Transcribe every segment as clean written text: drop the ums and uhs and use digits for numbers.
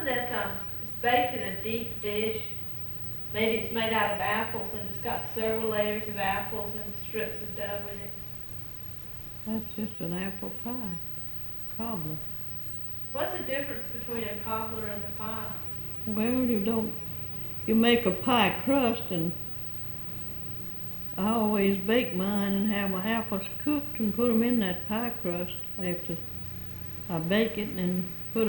that's baked in a deep dish. Maybe it's made out of apples and it's got several layers of apples and strips of dough in it. That's just an apple pie. Cobbler. What's the difference between a cobbler and a pie? Well, you make a pie crust, and I always bake mine and have my apples cooked and put them in that pie crust after I bake it, and put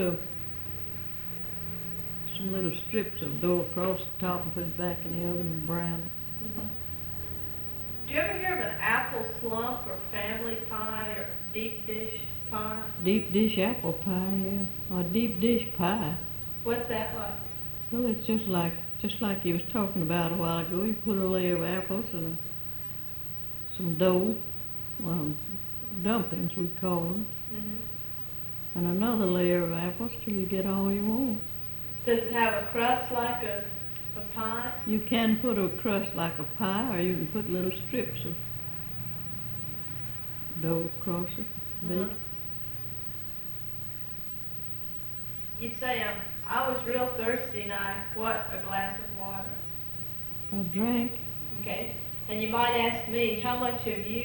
some little strips of dough across the top and put it back in the oven and brown it. Mm-hmm. Do you ever hear of an apple slump or family pie or deep dish pie? Deep dish apple pie, yeah, or deep dish pie. What's that like? Well, it's just like you was talking about a while ago. You put a layer of apples and some dough, dumplings we call them, Mm-hmm. and another layer of apples till you get all you want. Does it have a crust like a pie? You can put a crust like a pie, or you can put little strips of dough across it, bake. Uh-huh. You say, I was real thirsty and I, what, a glass of water. A drink. Okay. And you might ask me, how much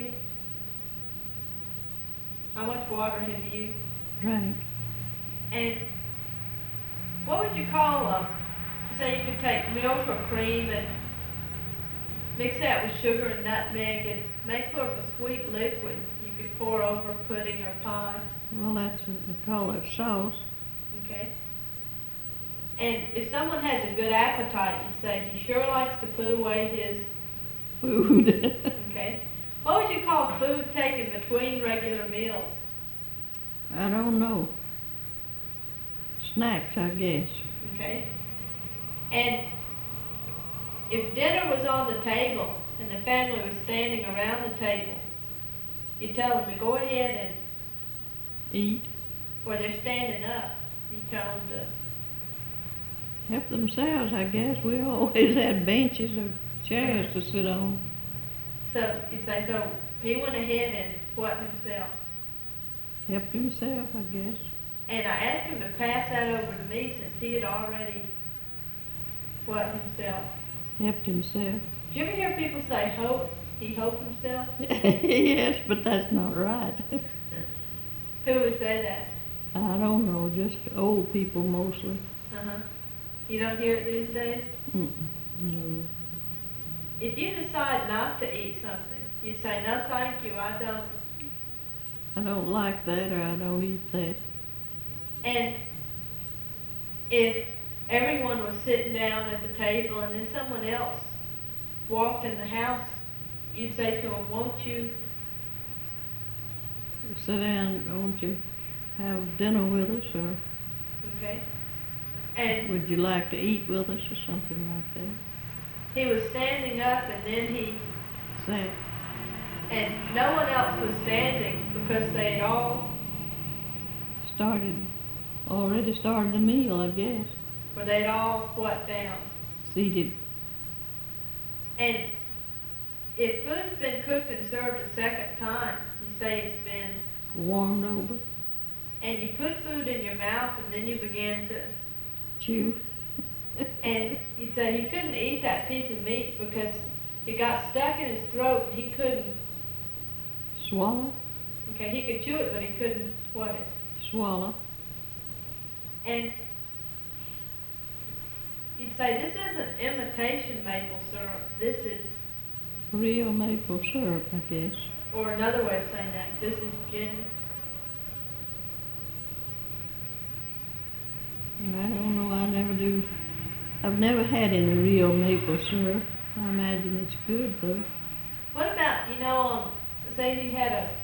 water have you Drank. And what would you call say you could take milk or cream and mix that with sugar and nutmeg and make sort of a sweet liquid you could pour over pudding or pie. Well, that's what we call it, sauce. Okay. And if someone has a good appetite, you'd say he sure likes to put away his food. Okay. What would you call food taken between regular meals? I don't know. Snacks, I guess. Okay. And if dinner was on the table and the family was standing around the table, you tell them to go ahead and eat. Or they're standing up, you tell them to help themselves, I guess. We always had benches or chairs to sit on. So you say, so he went ahead and what himself? Helped himself, I guess. And I asked him to pass that over to me since he had already what himself? Helped himself. Do you ever hear people say hope? He hoped himself? Yes, but that's not right. Who would say that? I don't know, just old people mostly. Uh-huh. You don't hear it these days? No. If you decide not to eat something, you say, no thank you, I don't like that, or I don't eat that. And if everyone was sitting down at the table and then someone else walked in the house, you'd say to them, won't you sit down, won't you have dinner with us, or okay. And would you like to eat with us, or something like that? He was standing up and then he sat. And no one else was standing because they had all already started the meal, I guess. Were they'd all what down? Seated. And if food's been cooked and served a second time, you say it's been warmed over. And you put food in your mouth and then you began to chew. And you'd say he couldn't eat that piece of meat because it got stuck in his throat and he couldn't swallow. Okay, he could chew it, but he couldn't what it? Swallow. And you'd say, this isn't imitation maple syrup, this is real maple syrup, I guess. Or another way of saying that, this is genuine. I don't know, I've never had any real maple syrup. I imagine it's good though. What about, say you had a